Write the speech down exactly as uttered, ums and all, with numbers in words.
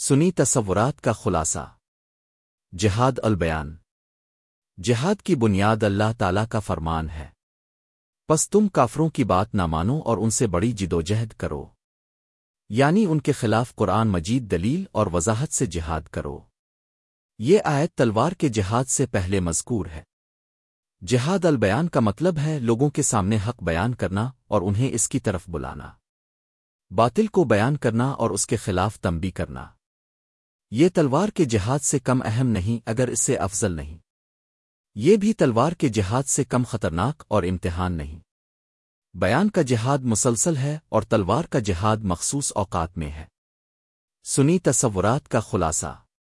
सुनी तसव्वुरात का खुलासा। जिहाद अल बयान। जिहाद की बुनियाद अल्लाह ताला का फरमान है, बस तुम काफरों की बात ना मानो और उनसे बड़ी जिदोजहद करो, यानी उनके खिलाफ कुरान मजीद दलील और वजाहत से जिहाद करो। ये आयत तलवार के जिहाद से पहले मज़कूर है। जिहाद अल बयान का मतलब है लोगों के सामने हक बयान करना और उन्हें इसकी तरफ बुलाना, बातिल को बयान करना और उसके खिलाफ तंबी करना। ये तलवार के जिहाद से कम अहम नहीं, अगर इससे अफजल नहीं। ये भी तलवार के जिहाद से कम खतरनाक और इम्तिहान नहीं। बयान का जिहाद मुसलसल है और तलवार का जिहाद मखसूस औकात में है। सुनी तसव्वुरात का खुलासा।